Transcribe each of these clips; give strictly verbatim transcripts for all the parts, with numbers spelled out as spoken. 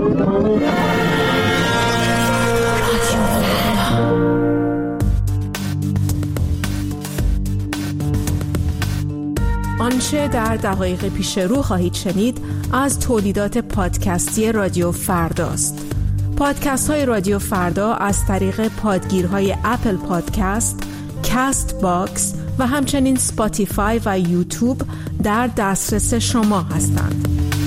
آنچه در دقایق پیش رو خواهید شنید از تولیدات پادکستی رادیو فرداست. پادکست های رادیو فردا از طریق پادگیرهای اپل پادکست، کاست باکس و همچنین سپاتیفای و یوتیوب در دسترس شما هستند.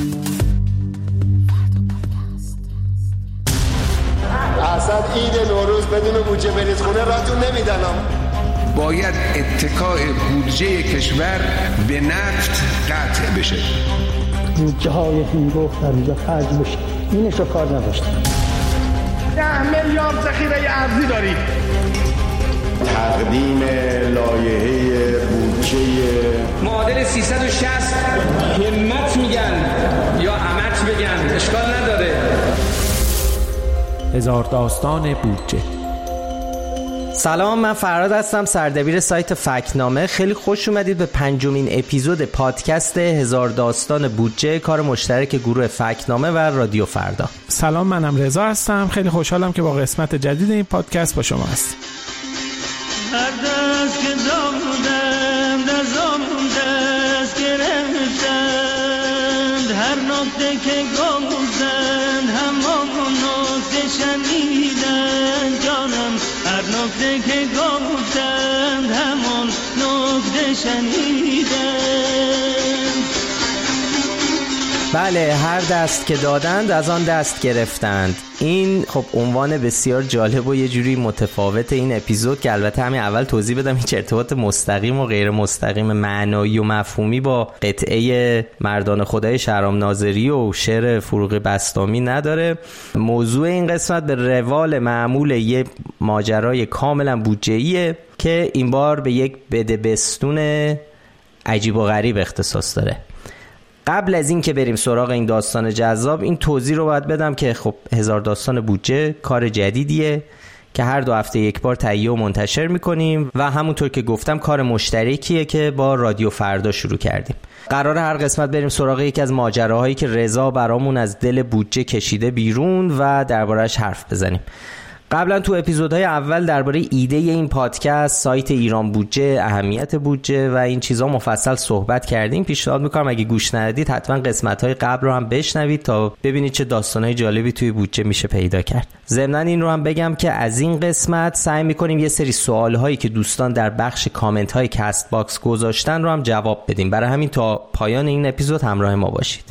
اصلا عید نوروز بدون بودجه بریز خونه راتون نمیدنم. باید اتکاء بودجه کشور به نفت قطع بشه. بودجه های هنگفت در اینجا خرج بشه. اینش رو کار نداشتم. ده میلیارد ذخیره ارزی دارید. تقدیم لایحه بودجه معادل سیصد و شصت همت میگن یا همت بگن اشکال نداره. هزار داستان بودجه. سلام، من فراد هستم، سردبیر سایت فکتنامه. خیلی خوش اومدید به پنجمین اپیزود پادکست هزار داستان بودجه، کار مشترک گروه فکتنامه و رادیو فردا. سلام، منم رضا هستم. خیلی خوشحالم که با قسمت جدید این پادکست با شما هستم. هر دست که دادم دستامون دست گرفتند، هر نکته که گفتند همون نکته شنیدن جانم، هر نکته که گفتند همون نکته شنیدن. بله، هر دست که دادند از آن دست گرفتند. این خب عنوان بسیار جالب و یه جوری متفاوت این اپیزود که البته همین اول توضیح بدم هیچ ارتباط مستقیم و غیر مستقیم معنایی و مفهومی با قطعه مردان خدای شهرام ناظری و شعر فروغ بسطامی نداره. موضوع این قسمت به روال معمول یه ماجرای کاملا بودجه‌ایه که این بار به یک بدبستون عجیب و غریب اختصاص داره. قبل از این که بریم سراغ این داستان جذاب، این توضیح رو باید بدم که خب هزار داستان بودجه کار جدیدیه که هر دو هفته یک بار تهیه و منتشر میکنیم و همونطور که گفتم کار مشترکیه که با رادیو فردا شروع کردیم. قراره هر قسمت بریم سراغ یکی از ماجراهایی که رضا برامون از دل بودجه کشیده بیرون و درباره‌اش حرف بزنیم. قبلا تو اپیزودهای اول درباره ایده این پادکست، سایت ایران بودجه، اهمیت بودجه و این چیزا مفصل صحبت کردیم. پیشنهاد میکنم اگه گوش ندادید حتما قسمت‌های قبل رو هم بشنوید تا ببینید چه داستان‌های جالبی توی بودجه میشه پیدا کرد. ضمناً این رو هم بگم که از این قسمت سعی میکنیم یه سری سوال‌هایی که دوستان در بخش کامنت‌های کاست باکس گذاشتن رو هم جواب بدیم. برای همین تا پایان این اپیزود همراه ما باشید.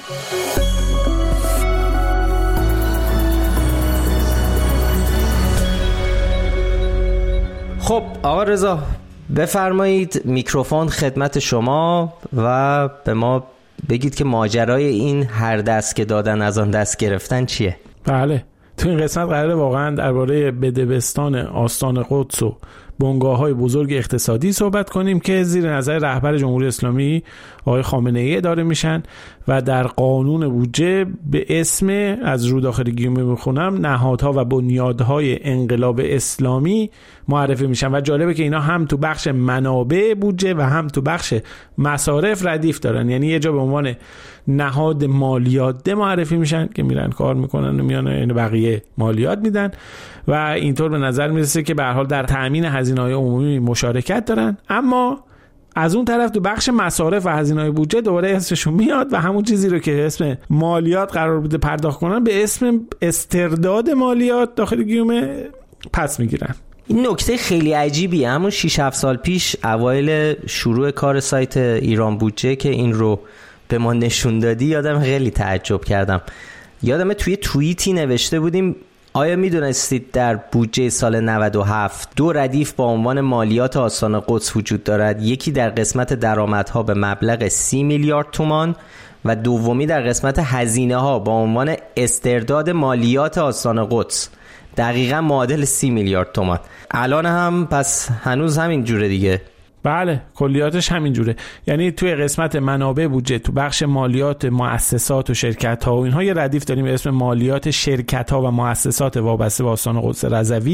خب آقا رضا بفرمایید، میکروفون خدمت شما و به ما بگید که ماجرای این هر دست که دادن از آن دست گرفتن چیه؟ بله، تو این قسمت قراره واقعا درباره بدبستان آستان قدس و بنگاه‌های بزرگ اقتصادی صحبت کنیم که زیر نظر رهبر جمهوری اسلامی آقای خامنه‌ای اداره میشن و در قانون بودجه به اسم، از رو داخل گیومه میخونم، نهادها و بنیادهای انقلاب اسلامی معرفی میشن و جالبه که اینا هم تو بخش منابع بودجه و هم تو بخش مصارف ردیف دارن. یعنی یه جا به عنوان نهاد مالیات معرفی میشن که میرن کار میکنن و میان این بقیه مالیات میدن و اینطور به نظر میرسه که به هر حال در تامین هزینه‌های عمومی مشارکت دارن. اما از اون طرف تو بخش مصارف و هزینه‌های بودجه دوباره اسمشون میاد و همون چیزی رو که اسم مالیات قرار بوده پرداخت کنن به اسم استرداد مالیات داخل گیومه پس میگیرن. این نکته خیلی عجیبیه. همون شش هفت سال پیش اوایل شروع کار سایت ایران بودجه که این رو به ما نشون دادی یادم خیلی تعجب کردم. یادمه توی توییتی نوشته بودیم آیا میدونستید در بودجه سال نود و هفت دو ردیف با عنوان مالیات آستان قدس وجود دارد؟ یکی در قسمت درآمدها به مبلغ سی میلیارد تومان و دومی در قسمت هزینه ها با عنوان استرداد مالیات آستان قدس، دقیقاً معادل سی میلیارد تومان. الان هم پس هنوز همین جوره دیگه. بله، کلیاتش همین جوره. یعنی توی قسمت منابع بودجه تو بخش مالیات مؤسسات و شرکت ها و اینها یه ردیف داریم به اسم مالیات شرکت ها و مؤسسات وابسته به آستان قدس رضوی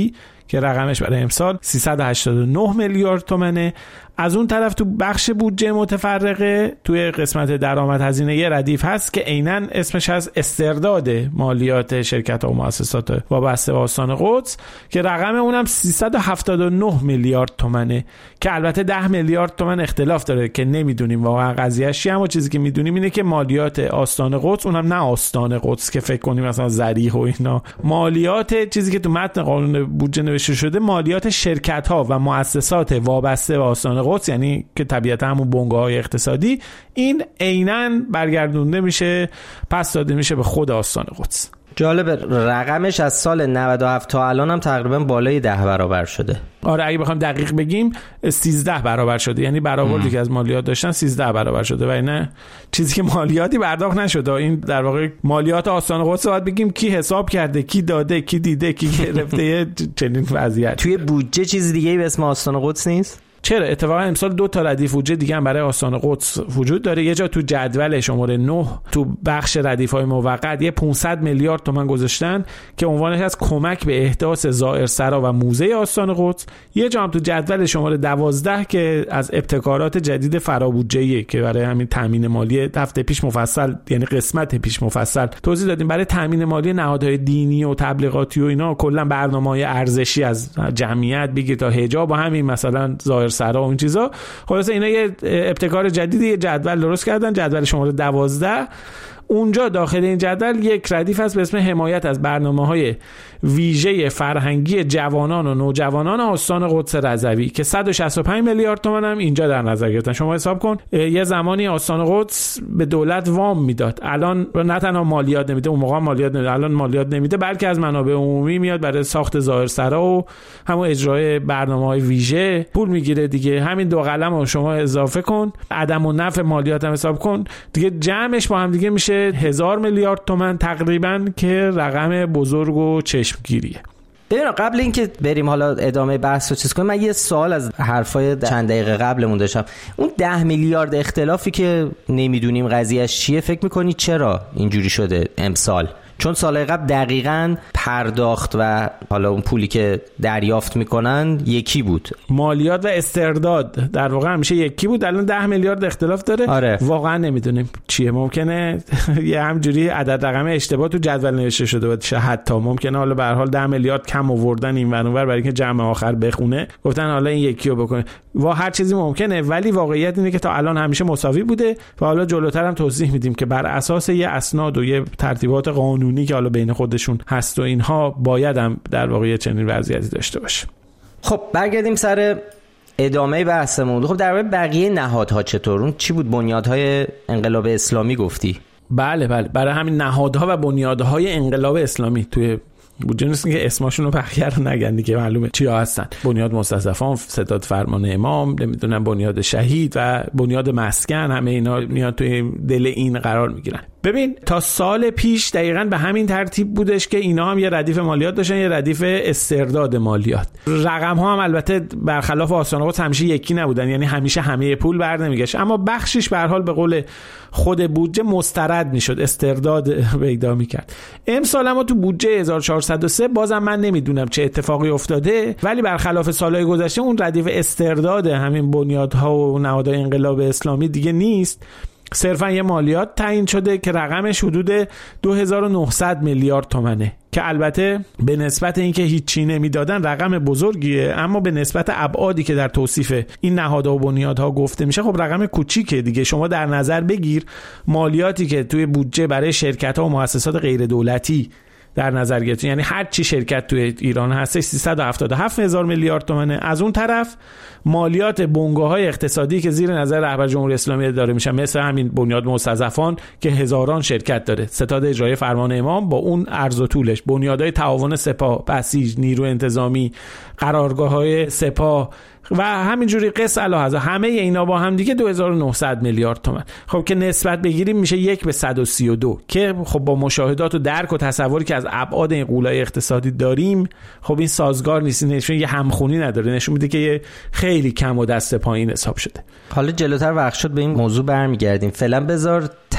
که رقمش برای امسال سیصد و هشتاد و نه میلیارد تومانه. از اون طرف تو بخش بودجه متفرقه توی قسمت درآمد هزینه یه ردیف هست که عیناً اسمش هست استرداد مالیات شرکت‌ها و مؤسسات وابسته به آستان قدس که رقم اونم سیصد و هفتاد و نه میلیارد تومانه که البته ده میلیارد تومان اختلاف داره که نمیدونیم واقعا قضیه‌اش چیه، اما چیزی که میدونیم اینه که مالیات آستان قدس، اونم نه آستان قدس که فکر کنیم مثلا ذریح و اینا، مالیات چیزی که تو متن قانون بودجه نوشته شده مالیات شرکت‌ها و مؤسسات وابسته به آستان قدس، یعنی که طبیعتا همون بنگاه‌های اقتصادی، این عیناً برگردونده میشه پس داده میشه به خود آستان قدس. جالبه رقمش از سال نود و هفت تا الان هم تقریبا بالای ده برابر شده. آره اگه بخوام دقیق بگیم سیزده برابر شده، یعنی برآوردی که از مالیات داشتن سیزده برابر شده و نه چیزی که مالیاتی پرداخت نشده. این در واقع مالیات آستان قدس باید بگیم کی حساب کرده، کی داده، کی دیده، کی گرفته. چنین وضعیت توی بودجه چیز دیگه به اسم آستان قدس نیست؟ چرا؟ اتفاقا امسال دو تا ردیف بودجه دیگه هم برای آستان قدس وجود داره. یه جا تو جدول شماره نه تو بخش ردیف‌های موقت یه پانصد میلیارد تومان گذاشتن که عنوانش از کمک به احداث زائرسرا و موزه آستان قدس. یه جا هم تو جدول شماره دوازده که از ابتکارات جدید فرابودجه‌ای که برای همین تامین مالی هفته پیش مفصل، یعنی قسمت پیش مفصل توضیح دادیم، برای تامین مالی نهادهای دینی و تبلیغاتی و اینا کلا برنامه‌های ارزشی از جمعیت بگیر تا حجاب و همین مثلا زائر سرا و این چیزا. خلاصه اینا یه ابتکار جدیدی، یه جدول درست کردن، جدول شماره دوازده. اونجا داخل این جدول یک ردیف هست به اسم حمایت از برنامه‌های ویژه فرهنگی جوانان و نوجوانان آستان قدس رضوی که صد و شصت و پنج میلیارد تومان هم اینجا در نظر گرفتن. شما حساب کن یه زمانی آستان قدس به دولت وام میداد، الان نه تنها مالیات نمیده، اون موقع مالیات نمیده، الان مالیات نمیده، بلکه از منابع عمومی میاد برای ساخت ظاهرسرا و همون اجرای برنامه‌های ویژه پول میگیره دیگه. همین دو قلمو شما اضافه کن، عدم و نفع مالیات هم حساب کن دیگه، جمعش با هم دیگه میشه هزار میلیارد تومان تقریبا که رقم بزرگ و چشمگیریه. ببین قبل اینکه بریم حالا ادامه بحث رو چیز کنیم، من یه سوال از حرفای چند دقیقه قبلمون داشتم. اون ده میلیارد اختلافی که نمیدونیم قضیهش چیه، فکر میکنی چرا اینجوری شده امسال؟ چون سال قبل دقیقاً پرداخت و حالا اون پولی که دریافت میکنن یکی بود، مالیات و استرداد در واقع همیشه یکی بود، الان ده میلیارد اختلاف داره. آره. واقعا نمیدونیم چیه، ممکنه یه همجوری عدد رقم اشتباه تو جدول نوشته شده باشه، حتی ممکنه حالا به هر حال ده میلیارد کم آوردن این ور اونور برای اینکه جمع آخر بخونه، گفتن حالا این یکی رو بکنه. وا هر چیزی ممکنه، ولی واقعیت اینه که تا الان همیشه مساوی بوده و حالا جلوتر هم توضیح میدیم که بر اساس یه اسناد و یه ترتیبات قانونی که حالا بین خودشون هست و اینها باید هم در واقع چنین وضعیتی داشته باشه. خب برگردیم سر ادامه بحثمون. خب در مورد بقیه نهادها چطور؟ اون چی بود؟ بنیادهای انقلاب اسلامی گفتی؟ بله بله، برای همین نهادها و بنیادهای انقلاب اسلامی توی بودجه نیست که اسمشون رو بقیه رو نگن دیگه، معلومه چیا هستن. بنیاد مستضعفان، ستاد فرمان امام، نمیدونم بنیاد شهید و بنیاد مسکن، همه اینا میاد توی دل این قرار میگیرن. ببین تا سال پیش دقیقاً به همین ترتیب بودش که اینا هم یه ردیف مالیات داشتن، یه ردیف استرداد مالیات. رقم ها هم البته برخلاف آستان قدس همیشه یکی نبودن، یعنی همیشه همه پول بر نمیگشت، اما بخشش به هر حال به قول خود بودجه مسترد میشد، استرداد پیدا میکرد. امسال ما تو بودجه هزار و چهارصد و سه بازم من نمیدونم چه اتفاقی افتاده، ولی برخلاف سالهای گذشته اون ردیف استرداد همین بنیادها و نهادهای انقلاب اسلامی دیگه نیست، صرفا یه مالیات تعیین شده که رقمش حدود دو هزار و نهصد میلیارد تومانه که البته به نسبت اینکه هیچی نمیدادن رقم بزرگیه، اما به نسبت ابعادی که در توصیف این نهادها و بنیادها گفته میشه خب رقم کوچیکه دیگه. شما در نظر بگیر مالیاتی که توی بودجه برای شرکت‌ها و مؤسسات غیر دولتی در نظر گرفت، یعنی هر چی شرکت توی ایران هستش سیصد و هفتاد و هفت هزار میلیارد تومانه. از اون طرف مالیات بنگاه‌های اقتصادی که زیر نظر رهبر جمهوری اسلامی اداره میشن، مثل همین بنیاد مستضعفان که هزاران شرکت داره، ستاد اجرایی فرمان امام با اون عرض و طولش، بنیادهای تعاون سپاه، بسیج، نیرو انتظامی، قرارگاه‌های سپاه و همینجوری قص علاوه همه اینا با هم دیگه دو هزار و نهصد میلیارد تومان. خب که نسبت بگیریم میشه یک به صد و سی و دو که خب با مشاهدات و درک و تصوری که از ابعاد این غولای اقتصادی داریم خب این سازگار نیست، نشون یه همخونی نداره، نشون میده که خیلی کم و دست پایین حساب شده. حالا جلوتر وقت شد به این موضوع برمیگردیم. فعلا بذار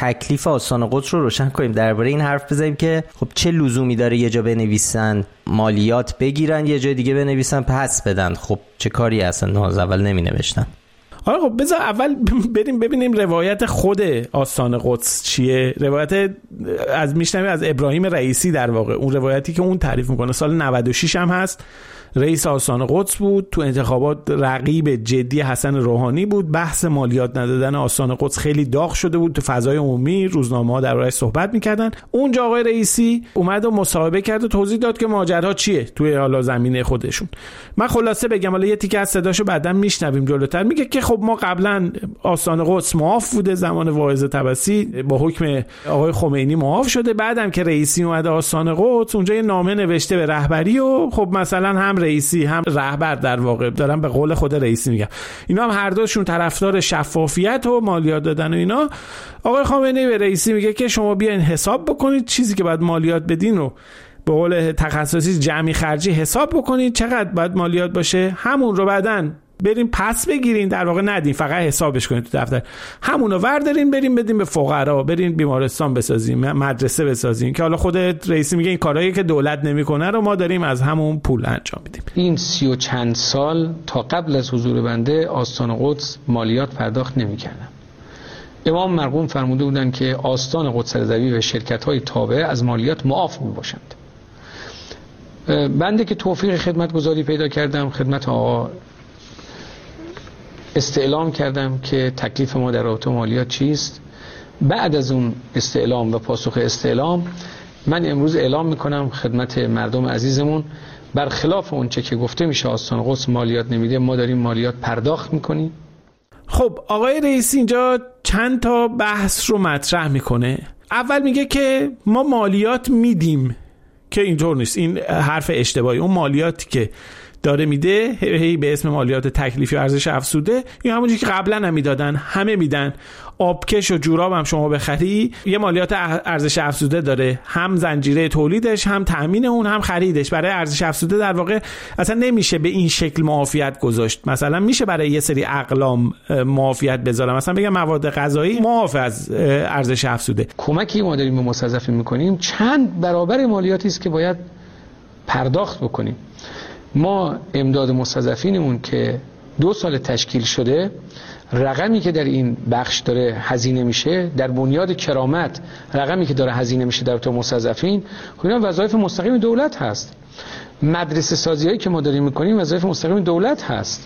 تکلیف آستان قدس رو روشن کنیم، درباره این حرف بزنیم که خب چه لزومی داره یه جا بنویسن مالیات بگیرن یه جای دیگه بنویسن پس بدن؟ خب چه کاری اصلا از اول نمی نوشتن؟ آره خب بذار اول بریم ببینیم روایت خود آستان قدس چیه. روایت از میشنویم از ابراهیم رئیسی، در واقع اون روایتی که اون تعریف میکنه سال نود و شش هم هست. رئیس آستان قدس بود، تو انتخابات رقیب جدی حسن روحانی بود. بحث مالیات ندادن آستان قدس خیلی داغ شده بود، تو فضای عمومی روزنامه‌ها درباره‌اش صحبت می‌کردن. اونجا آقای رئیسی اومد و مصاحبه کرد و توضیح داد که ماجرا چیه توی حالا زمینه خودشون. من خلاصه بگم، حالا یه تیکه از صداشو بعداً میشنویم جلوتر. میگه که خب ما قبلا آستان قدس معاف بوده، زمان واعظ طبسی با حکم آقای خمینی معاف شده. بعدم که رئیسی اومد آستان قدس، اونجا یه نامه نوشته به رهبری و خب مثلا هم رئیسی هم رهبر، در واقع دارم به قول خود رئیسی میگم، اینا هم هر دوشون طرفدار شفافیت و مالیات دادن و اینا. آقای خامنه‌ای به رئیسی میگه که شما بیاین حساب بکنید چیزی که باید مالیات بدین رو به قول تخصصی جمعی خرجی حساب بکنید، چقدر باید مالیات باشه، همون رو بعدن بریم پس بگیرین، در واقع ندین، فقط حسابش کنین تو دفتر، همونو وردارین بریم بدیم به فقرا، برین بیمارستان بسازین، مدرسه بسازین، که حالا خود رئیسی میگه این کارهایی که دولت نمیکنه رو ما داریم از همون پول انجام میدیم. این سی و چند سال تا قبل از حضور بنده آستان قدس مالیات پرداخت نمیکردن. امام مرحوم فرموده بودن که آستان قدس رضوی و شرکت‌های تابعه از مالیات معاف میباشند. بنده که توفیق خدمتگزاری پیدا کردم، خدمت آقا استعلام کردم که تکلیف ما در رابطه مالیات چیست. بعد از اون استعلام و پاسخ استعلام، من امروز اعلام میکنم خدمت مردم عزیزمون، برخلاف اون چه که گفته میشه آستان قدس مالیات نمیده، ما داریم مالیات پرداخت میکنیم. خب آقای رئیسی اینجا چند تا بحث رو مطرح میکنه. اول میگه که ما مالیات میدیم، که اینطور نیست، این حرف اشتباهی. اون مالیاتی که داره میده هی به اسم مالیات تکلیفی و ارزش افزوده، این همونجوری که قبلا هم میدادن، همه میدن. آبکش و جوراب هم شما بخری یه مالیات ارزش افزوده داره، هم زنجیره تولیدش، هم تامین اون، هم خریدش. برای ارزش افزوده در واقع اصلا نمیشه به این شکل معافیت گذاشت. مثلا میشه برای یه سری اقلام معافیت بذارم، مثلا بگم مواد غذایی معاف از ارزش افزوده. کمکی ما داریم به مستضعفین میکنیم چند برابر مالیاتی است که باید پرداخت بکنیم. ما امداد مستضعفینمون که دو سال تشکیل شده، رقمی که در این بخش داره هزینه میشه، در بنیاد کرامت رقمی که داره هزینه میشه در تو مستضعفین، خب اینا وظایف مستقیم دولت هست. مدرسه سازی هایی که ما داریم میکنیم وظایف مستقیم دولت هست.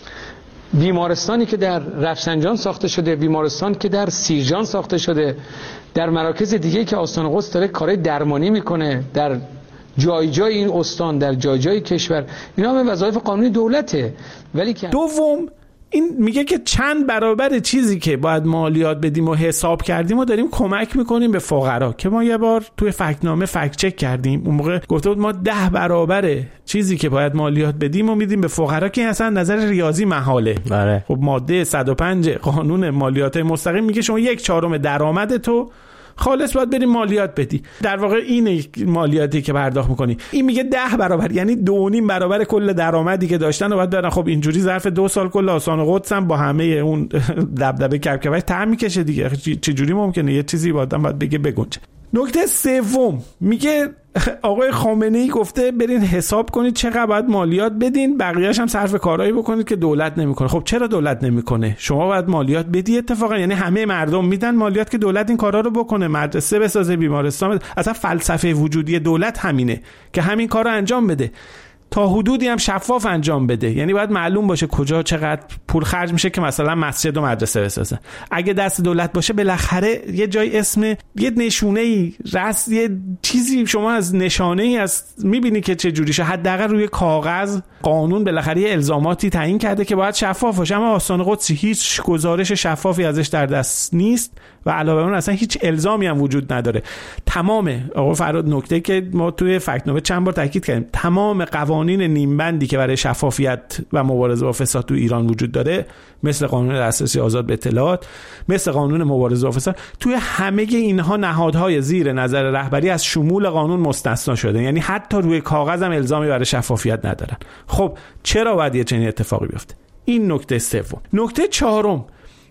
بیمارستانی که در رفسنجان ساخته شده، بیمارستان که در سیرجان ساخته شده، در مراکز دیگه که آستان قدس داره کارهای درمانی میکنه، در جای جای این استان، در جای جای کشور، اینا همه وظایف قانونی دولته. ولی که دوم این میگه که چند برابر چیزی که باید مالیات بدیم و حساب کردیم و داریم کمک میکنیم به فقرا، که ما یه بار توی فکتنامه فکت چک کردیم. اون موقع گفته بود ما ده برابر چیزی که باید مالیات بدیم و میدیم به فقرا، که اصلا نظر ریاضی محاله. بله. خب ماده صد و پنج قانون مالیات مستقیم میگه شما یک چهارم درآمد تو خالص باید بریم مالیات بدی. در واقع این مالیاتی که پرداخت میکنی. این میگه ده برابر، یعنی دو نیم برابر کل درآمدی که داشتن و باید برن. خب اینجوری ظرف دو سال کل آستان قدس هم با همه اون دبدبه کبکبش ته میکشه دیگه. چه جوری ممکنه یه چیزی بعداً باید بگه بگنجه. نکته سوم میگه آقای خامنه‌ای گفته برین حساب کنید چقدر باید مالیات بدین، بقیه‌اش هم صرف کارهایی بکنید که دولت نمیکنه. خب چرا دولت نمیکنه؟ شما باید مالیات بدی اتفاقا، یعنی همه مردم میدن مالیات که دولت این کارا رو بکنه، مدرسه بسازه، بیمارستان. اصلا فلسفه وجودی دولت همینه که همین کارو انجام بده، تا حدودی هم شفاف انجام بده. یعنی باید معلوم باشه کجا چقدر پول خرج میشه که مثلا مسجد و مدرسه بسازن. اگه دست دولت باشه بالاخره یه جای اسم یه نشونه‌ای رست، یه چیزی شما از نشانه‌ای از میبینی که چه جوریشه. حداقل روی کاغذ قانون بالاخره یه الزاماتی تعیین کرده که باید شفاف باشه. اما آستان قدس هیچ گزارش شفافی ازش در دست نیست و علاوه بر اون اصلا هیچ الزامی هم وجود نداره. تمام آقا فراد نکته که ما توی فکت‌نامه چند بار تاکید کردیم، تمام قوانین نیمبندی که برای شفافیت و مبارزه با فساد تو ایران وجود داره، مثل قانون دسترسی آزاد به اطلاعات، مثل قانون مبارزه با فساد، توی همه اینها نهادهای زیر نظر رهبری از شمول قانون مستثنا شده. یعنی حتی روی کاغذ هم الزامی برای شفافیت ندارن. خب چرا باید یه چنین اتفاقی بیفته؟ این نکته سوم. نکته چهارم،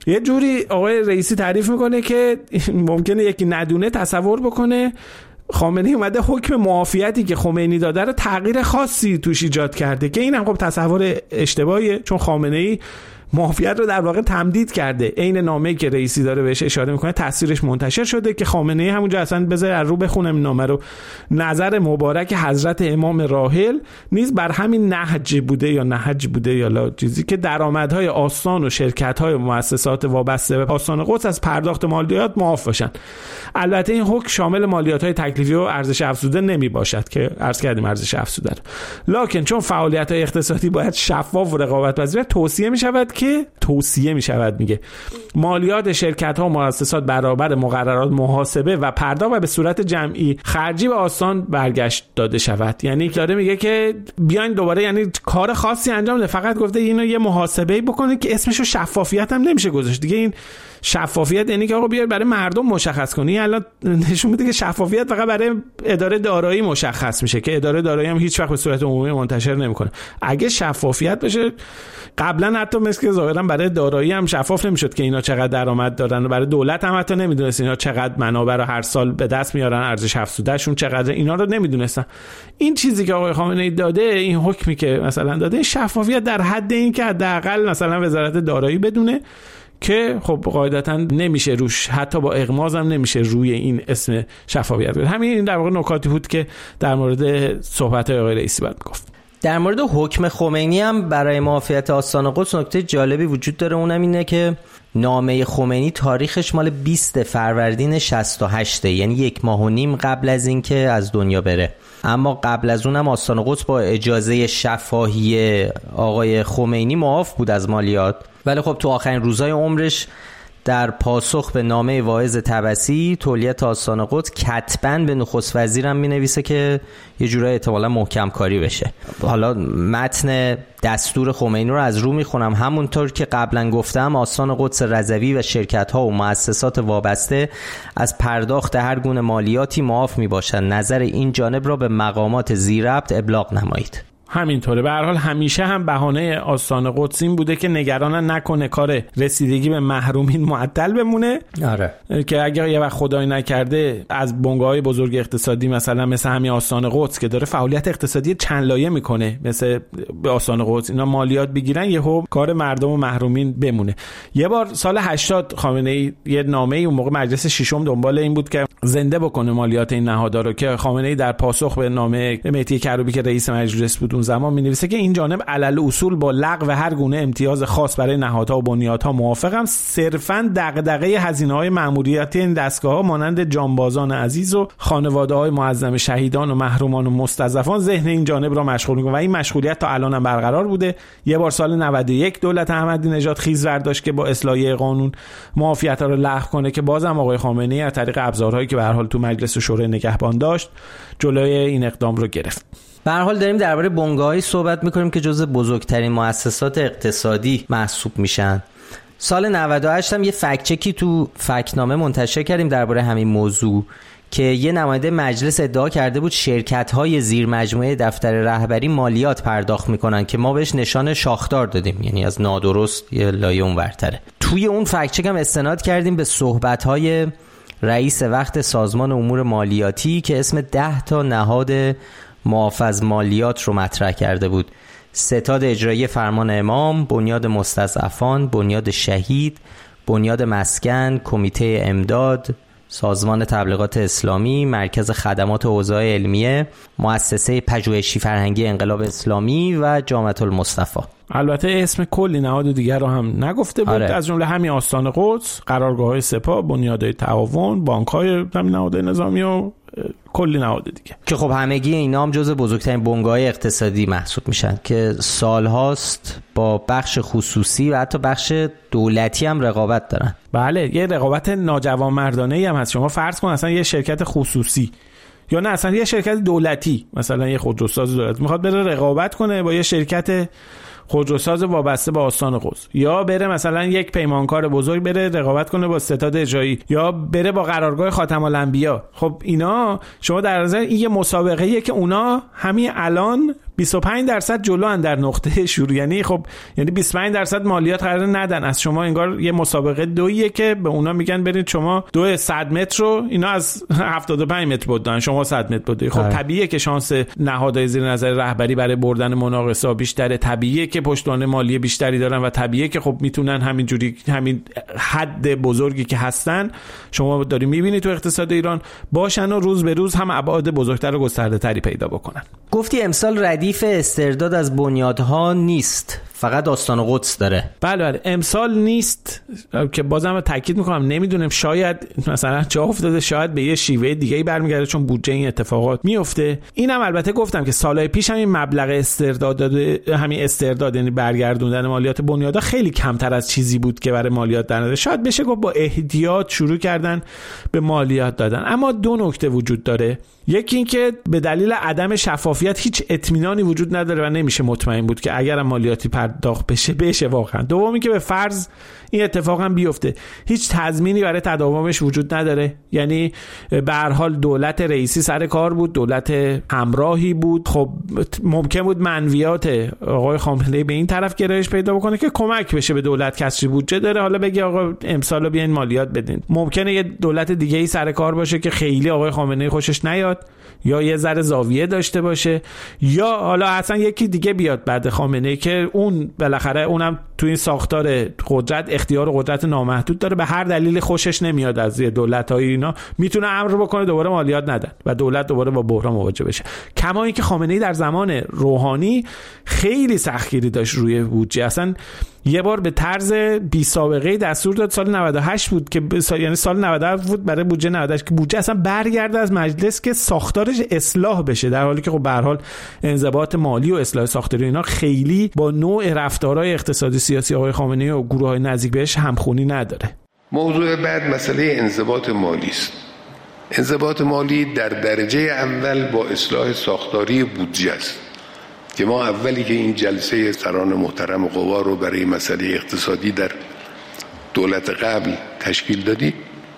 یه جوری آقای رئیسی تعریف میکنه که ممکنه یکی ندونه تصور بکنه خامنه‌ای اومده حکم معافیتی که خمینی داده رو تغییر خاصی توش ایجاد کرده، که این هم خب تصور اشتباهیه، چون خامنه‌ای معافیت رو در واقع تمدید کرده. عین نامه‌ای که رئیسی داره بهش اشاره میکنه تاثیرش منتشر شده که خامنه‌ای همونجا اصلا بذار از رو بخونم نامه رو، نظر مبارک حضرت امام راحل نیز بر همین نهج بوده یا نهج بوده یا چیزی که درآمدهای آستان و شرکت‌های و مؤسسات وابسته به آستان قدس از پرداخت مالیات معاف باشن. البته این حکم شامل مالیات‌های تکلیفی و ارزش افزوده نمی باشد که عرض کردیم ارزش افزوده رو. لکن چون فعالیت‌های اقتصادی باید شفاف و رقابت‌پذیر، توصیه می‌شود که توصیه می شود میگه مالیات شرکت ها و مؤسسات برابر مقررات محاسبه و پرداخت و به صورت جمعی خرجی به آستان برگشت داده شود. یعنی داره میگه که بیاین دوباره، یعنی کار خاصی انجام ده، فقط گفته اینو یه محاسبه بکنید که اسمشو شفافیت هم نمیشه گذاشت دیگه. این شفافیت یعنی که آقا بیاید برای مردم مشخص کنی. الان نشون میده که شفافیت فقط برای اداره دارایی مشخص میشه که اداره دارایی هم هیچ وقت به صورت عمومی منتشر نمیکنه. اگه شفافیت بشه، قبلا حتی مثل که ظاهرا برای دارایی هم شفاف نمیشد که اینا چقدر درآمد دارن، و برای دولت هم حتی نمیدونست اینا چقدر منابع رو هر سال به دست میارن، ارزش افزوده شون چقدر، اینا رو نمیدونستن. این چیزی که آقای خامنه‌ای داده، این حکمی که مثلا داده، شفافیت در حد این که حداقل مثلا وزارت دارایی بدونه که خب قاعدتا نمیشه روش، حتی با اغماض هم نمیشه روی این اسم شفافیت بود. همین این در واقع نکاتی بود که در مورد صحبت‌های آقای رئیسی باید گفت. در مورد حکم خمینی هم برای معافیت آستان قدس نکته جالبی وجود داره، اونم اینه که نامه خمینی تاریخش مال بیست فروردین شصت و هشت، یعنی یک ماه و نیم قبل از این که از دنیا بره. اما قبل از اونم آستان قدس با اجازه شفاهی آقای خمینی معاف بود از مالیات، ولی خب تو آخرین روزهای عمرش در پاسخ به نامه واعظ طبسی تولیت آستان قدس کتباً به نخست وزیرم می‌نویسه که یه جورایی احتمالاً محکم کاری بشه. حالا متن دستور خمینی رو از رو میخونم. همونطور که قبلا گفتم آستان قدس رضوی و شرکت‌ها و مؤسسات وابسته از پرداخت هر گونه مالیاتی معاف میباشند. نظر این جانب را به مقامات ذی‌ربط ابلاغ نمایید. همینطوره. به هر حال همیشه هم بهانه آستان قدس این بوده که نگران نکنه کار رسیدگی به محرومین معطل بمونه. آره. که اگر یه وقت خدای نکرده از بنگاه‌های بزرگ اقتصادی مثلا مثل همین آستان قدس که داره فعالیت اقتصادی چند لایه میکنه، مثل به آستان قدس اینا مالیات بگیرن، یهو کار مردم و محرومین بمونه. یه بار سال هشتاد خامنه‌ای یه نامه‌ای، اون موقع مجلس ششم دنبال این بود که زنده بکنه مالیات این نهادها رو، که خامنه‌ای در پاسخ به نامه مهدی کروبی که رئیس مجلس بود زمان می‌نویسه که این جانب علل اصول با لغو هر گونه امتیاز خاص برای نهادها و بنیادها موافقم. صرفاً دغدغه هزینه‌های مأموریتی این دستگاه‌ها مانند جانبازان عزیز و خانواده‌های معظم شهیدان و محرومان و مستضعفان ذهن این جانب را مشغول می‌کنه و این مشغولیت تا الان هم برقرار بوده. یه بار سال نود و یک دولت احمدی نژاد خیز برداشت که با اصلاحیه قانون معافیت‌ها رو لغو کنه، که بازم آقای خامنه‌ای از طریق ابزارهایی که به هر حال تو مجلس شورای نگهبان داشت جلوی این اقدام رو گرفت. به هر حال داریم درباره بنگاه‌ای صحبت می‌کنیم که جزو بزرگترین مؤسسات اقتصادی محسوب میشن. سال نود و هشت هم یه فکت چکی تو فکت‌نامه منتشر کردیم درباره همین موضوع که یه نماینده مجلس ادعا کرده بود شرکت‌های زیر مجموعه دفتر رهبری مالیات پرداخت می‌کنن که ما بهش نشان شاخدار دادیم، یعنی از نادرست یه لایه اونورتره. توی اون فکت چک هم استناد کردیم به صحبت‌های رئیس وقت سازمان امور مالیاتی که اسم ده تا نهاد معاف از مالیات رو مطرح کرده بود: ستاد اجرایی فرمان امام، بنیاد مستضعفان، بنیاد شهید، بنیاد مسکن، کمیته امداد، سازمان تبلیغات اسلامی، مرکز خدمات حوزه علمیه، مؤسسه پژوهشی فرهنگی انقلاب اسلامی و جامعه المصطفی. البته اسم کلی نهاد دیگر رو هم نگفته بود. آره. از جمله همین آستان قدس، قرارگاه‌های سپاه، بنیادهای تعاون، بانک‌های همین نهادهای نظامی و کلی نهاد دیگه که خب همگی اینا هم جزء بزرگترین بنگاه‌های اقتصادی محسوب میشن که سالهاست با بخش خصوصی و حتی بخش دولتی هم رقابت دارن. بله، یه رقابت ناجوانمردانه‌ای هم هست. شما فرض کن اصلا یه شرکت خصوصی یا نه اصلا یه شرکت دولتی، مثلا یه خودروساز دولتی میخواد بره رقابت کنه با یه شرکت خودروساز وابسته به آستان قدس، یا بره مثلا یک پیمانکار بزرگ بره رقابت کنه با ستاد اجرایی، یا بره با قرارگاه خاتم الانبیا. خب اینا شما در نظر این یه مسابقه‌ایه که اونا همین الان بیست و پنج درصد جلو ان در نقطه شروع. یعنی خب یعنی بیست و پنج درصد مالیات قرار ندن از شما. انگار یه مسابقه دویه که به اونا میگن برید شما دو صد متر رو اینا از هفتاد و پنج متر بدن، شما صد متر بدید. خب طبیعیه که شانس نهادهای زیر نظر رهبری برای بردن مناقصه بیشتره، طبیعیه که پشتوانه مالی بیشتری دارن و طبیعیه که خب میتونن همینجوری همین حد بزرگی که هستن شما داری میبینی تو اقتصاد ایران باشن و روز به روز هم ابعاد بزرگتر و گسترده تری پیدا بکنن. گفتی امسال ردیف استرداد از بنیادها نیست، فقط آستان قدس داره. بله بله امسال نیست که بازم تاکید میکنم نمیدونم، شاید مثلا جا افتاده، شاید به یه شیوه دیگه‌ای برمیگرده چون بودجه این اتفاقات میفته. اینم البته گفتم که سالهای پیش همین مبلغ استرداد همین استرداد یعنی برگردوندن مالیات بنیادها خیلی کمتر از چیزی بود که برای مالیات درآمد. شاید بشه گفت با احتیاط شروع کردن به مالیات دادن. اما دو نکته وجود داره. یکی این که به دلیل عدم شفافیت هیچ اطمینانی وجود نداره و نمیشه مطمئن بود که اگر مالیاتی پرداخت بشه بشه واقعا. دومی که به فرض این اتفاق هم بیفته هیچ تضمینی برای تداومش وجود نداره. یعنی به هر حال دولت رئیسی سر کار بود، دولت همراهی بود. خب ممکن بود منویات آقای خامنه‌ای به این طرف گرایش پیدا بکنه که کمک بشه به دولت، کسری بودجه داره حالا بگه آقا امسالو بیاین مالیات بدین. ممکنه یه دولت دیگه‌ای سر کار باشه که خیلی آقای خامنه‌ای خوشش نیاد یا یه ذره زاویه داشته باشه، یا حالا اصلا یکی دیگه بیاد بعد خامنه‌ای که اون بالاخره اونم تو این ساختار قدرت اختیار و قدرت نامحدود داره، به هر دلیل خوشش نمیاد از دولت‌های اینا، میتونه امر بکنه دوباره مالیات ندن و دولت دوباره با بحران مواجه بشه. کما اینکه خامنه‌ای در زمان روحانی خیلی سختگیری داشت روی بودجه. اصلا یه بار به طرز بی سابقه دستور داد، سال نود و هشت بود که سال... یعنی سال نود و هفت بود برای بودجه نود و هشت که بودجه اصلا برگرده از مجلس که ساختارش اصلاح بشه، در حالی که خب به هر حال انضباط مالی و اصلاح ساختاری اینا خیلی با نوع رفتارهای اقتصادی سیاسی آقای خامنه‌ای و گروه‌های نزدیک بهش همخونی نداره. موضوع بعد مسئله انضباط مالی است. انضباط مالی در درجه اول با اصلاح ساختاری بودجه است که ما اولی که این جلسه سران محترم قوا رو برای مسئله اقتصادی در دولت قبل تشکیل دادیم،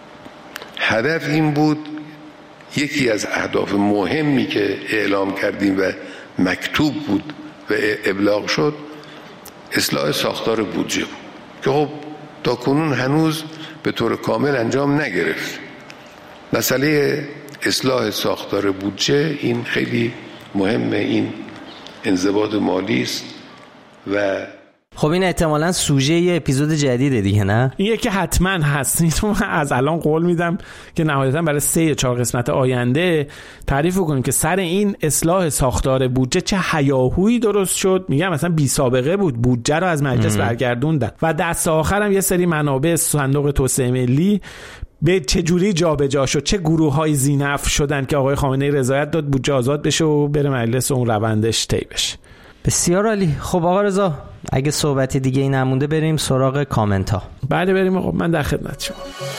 هدف این بود، یکی از اهداف مهمی که اعلام کردیم و مکتوب بود و ابلاغ شد اصلاح ساختار بودجه بود که خب تا کنون هنوز به طور کامل انجام نگرفت. مسئله اصلاح ساختار بودجه این خیلی مهمه، این انضباط مالی است و خب این احتمالاً سوژه یه اپیزود جدیده دیگه، نه؟ این یکی حتما هست. من از الان قول میدم که نهایتاً برای سه یا چهار قسمت آینده تعریف کنیم که سر این اصلاح ساختار بودجه چه هیاهویی درست شد. میگم مثلا بی سابقه بود، بودجه رو از مجلس برگردوندن و دست آخرم یه سری منابع صندوق توسعه ملی به چه جوری جابجا شد، چه گروه‌های ذی‌نفع شدن که آقای خامنه‌ای رضایت داد بودجه آزاد بشه و بره مجلس و اون روندش طی بشه. بسیار عالی. خب آقا رضا اگه صحبتی دیگه ای نمونده بریم سراغ کامنت ها. بله بریم آقا، من در خدمت شما.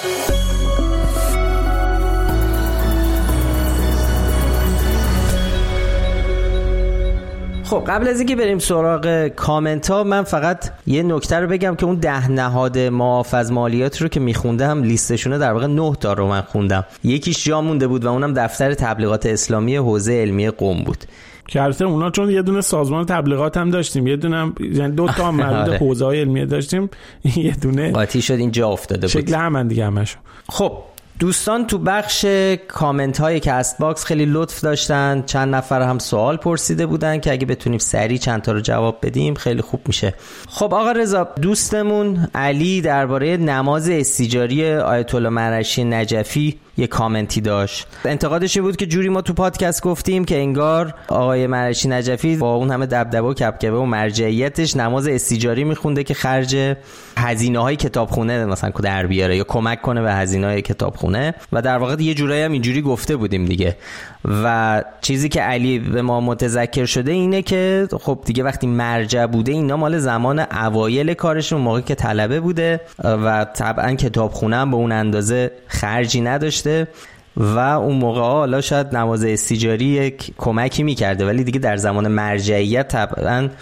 خب قبل از اینکه بریم سراغ کامنت ها من فقط یه نکته رو بگم که اون ده نهاد معاف از مالیات رو که میخوندم لیستشونه در واقع نه تا رو من خوندم، یکیش جا مونده بود و اونم دفتر تبلیغات اسلامی حوزه علمی قم بود که البته اونا چون یه دونه سازمان تبلیغات هم داشتیم، یه دونه یعنی دو تا مربوط به حوزه های علمی داشتیم، یه دونه قاطی شد اینجا افتاده بود شکل همن دیگه همشون. خب دوستان تو بخش کامنت های کست باکس خیلی لطف داشتن، چند نفر هم سوال پرسیده بودن که اگه بتونیم سریع چند تا رو جواب بدیم خیلی خوب میشه. خب آقا رضا، دوستمون علی درباره نماز استیجاری آیت الله مرعشی نجفی یه کامنتی داشت. انتقادش بود که جوری ما تو پادکست گفتیم که انگار آقای مرعشی نجفی با اون همه دبدبه و کبکبه و مرجعیتش نماز استیجاری میخونده که خرج هزینه‌های کتابخونه مثلا در بیاره یا کمک کنه به هزینه‌های کتابخونه و در واقع یه جورایی هم اینجوری گفته بودیم دیگه. و چیزی که علی به ما متذکر شده اینه که خب دیگه وقتی مرجع بوده اینا مال زمان اوایل کارشون، موقعی که طلبه بوده و طبعا کتابخونه هم به اون اندازه خرجی نداشته و اون موقع حالا شاید نماز استیجاری یک کمکی میکرده، ولی دیگه در زمان مرجعیت طبعا